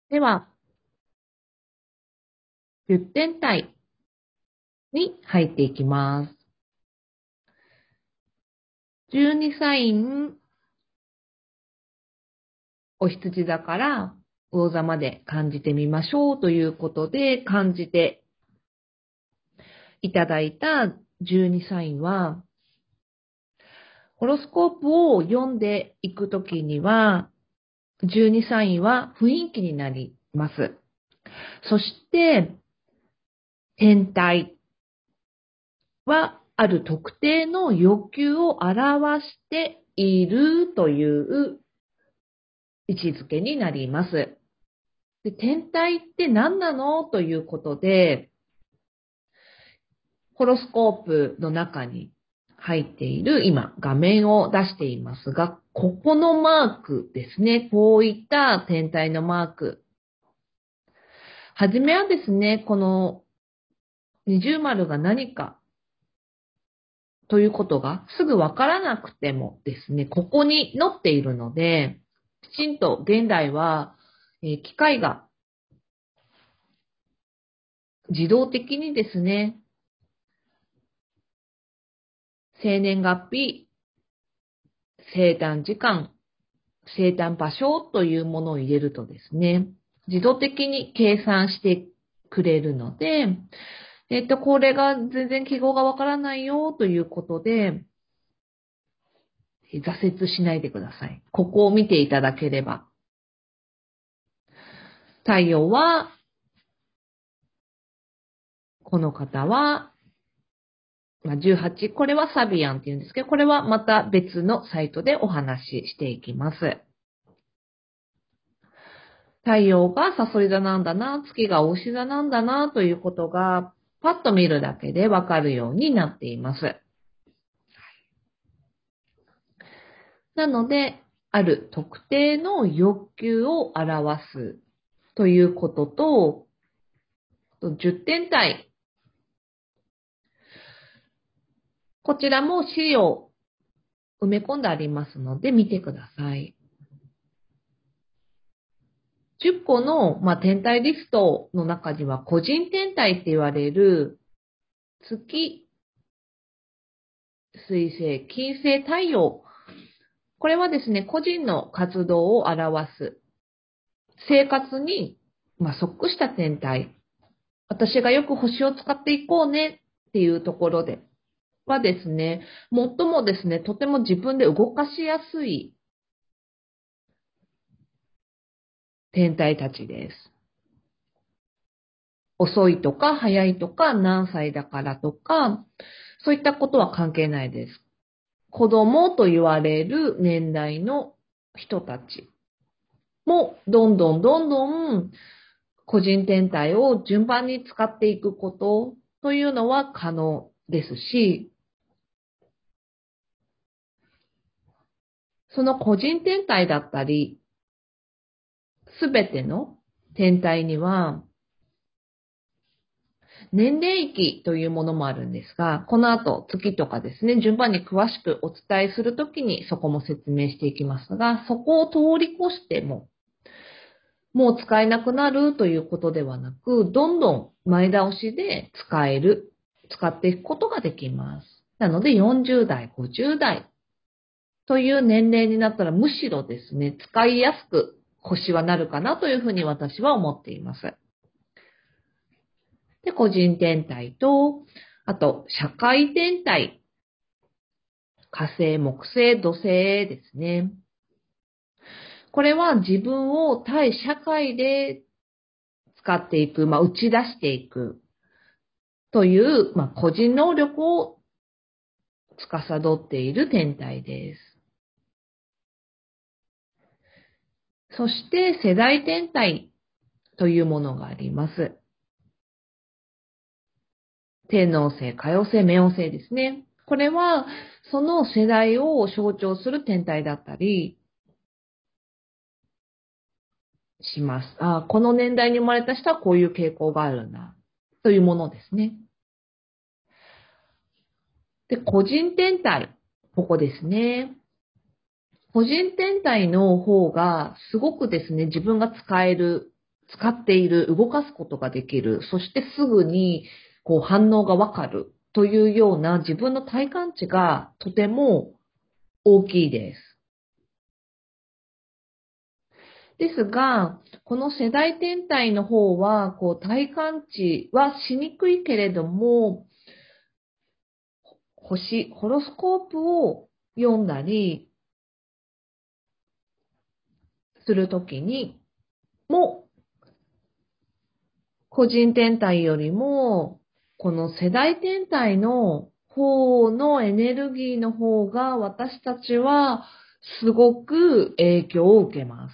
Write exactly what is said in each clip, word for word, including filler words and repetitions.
では、じゅってん体に入っていきます。じゅうにサイン、お羊座から魚座まで感じてみましょうということで、感じていただいたじゅうにサインは、ホロスコープを読んでいくときには、じゅうにサインは雰囲気になります。そして、天体はある特定の欲求を表しているという位置づけになります。で、天体って何なのということで、ホロスコープの中に入っている今画面を出していますが、ここのマークですね。こういった天体のマーク。はじめはですね、この二重丸が何かということがすぐわからなくてもですね、ここに載っているので、きちんと現代は、えー機械が自動的にですね、生年月日、生誕時間、生誕場所というものを入れるとですね、自動的に計算してくれるので、えっと、これが全然記号がわからないよということで、挫折しないでください。ここを見ていただければ。太陽は、この方は、じゅうはち、これはサビアンって言うんですけど、これはまた別のサイトでお話ししていきます。太陽がサソリ座なんだな、月が牡牛座なんだな、ということが、パッと見るだけでわかるようになっています。なので、ある特定の欲求を表すということと、じゅってん体。こちらも資料埋め込んでありますので見てください。じゅっこの、まあ、天体リストの中には個人天体って言われる月、水星、金星、太陽。これはですね、個人の活動を表す生活に、まあ、即した天体。私がよく星を使っていこうねっていうところではですね、最もですね、とても自分で動かしやすい天体たちです。遅いとか早いとか何歳だからとか、そういったことは関係ないです。子供と言われる年代の人たちもどんどんどんどん個人天体を順番に使っていくことというのは可能ですし、その個人天体だったり、すべての天体には年齢域というものもあるんですが、この後月とかですね、順番に詳しくお伝えするときにそこも説明していきますが、そこを通り越しても、もう使えなくなるということではなく、どんどん前倒しで使える、使っていくことができます。なのでよんじゅう代、ごじゅう代という年齢になったらむしろですね、使いやすく星はなるかなというふうに私は思っています。で、個人天体と、あと、社会天体、火星、木星、土星ですね。これは自分を対社会で使っていく、まあ、打ち出していくという、まあ、個人能力を司っている天体です。そして世代天体というものがあります。天王星、海王星、冥王星ですね。これはその世代を象徴する天体だったりします。あ、この年代に生まれた人はこういう傾向があるんだというものですね。で、個人天体、ここですね。個人天体の方がすごくですね、自分が使える使っている、動かすことができる、そしてすぐにこう反応がわかるというような自分の体感値がとても大きいです。ですが、この世代天体の方は、こう体感値はしにくいけれども、星、ホロスコープを読んだりするときにも、個人天体よりも、この世代天体の方のエネルギーの方が私たちはすごく影響を受けます。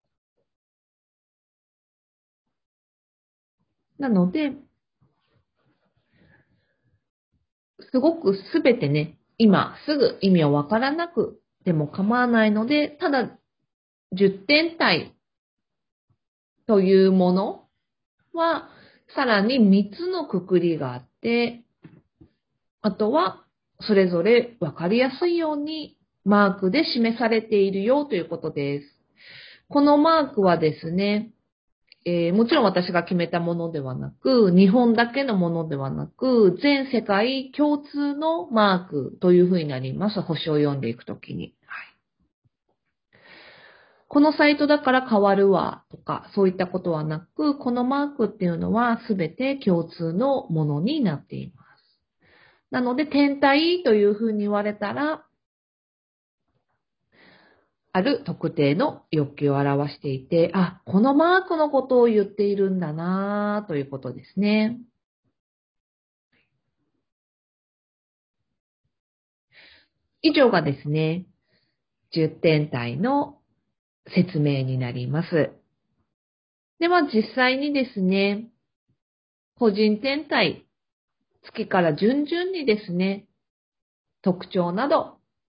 なので、すごくすべてね、今すぐ意味をわからなくても構わないので、ただじゅってん体というものは、さらにみっつのくくりがあって、あとはそれぞれわかりやすいようにマークで示されているよということです。このマークはですね、えー、もちろん私が決めたものではなく、日本だけのものではなく、全世界共通のマークというふうになります。星を読んでいくときに。はい、このサイトだから変わるわとか、そういったことはなく、このマークっていうのはすべて共通のものになっています。なので、天体というふうに言われたら、ある特定の欲求を表していて、あ、このマークのことを言っているんだなということですね。以上がですね、じゅってん体の説明になります。では実際にですね、個人天体、月から順々にですね、特徴など、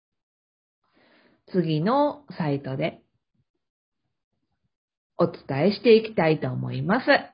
次のサイトでお伝えしていきたいと思います。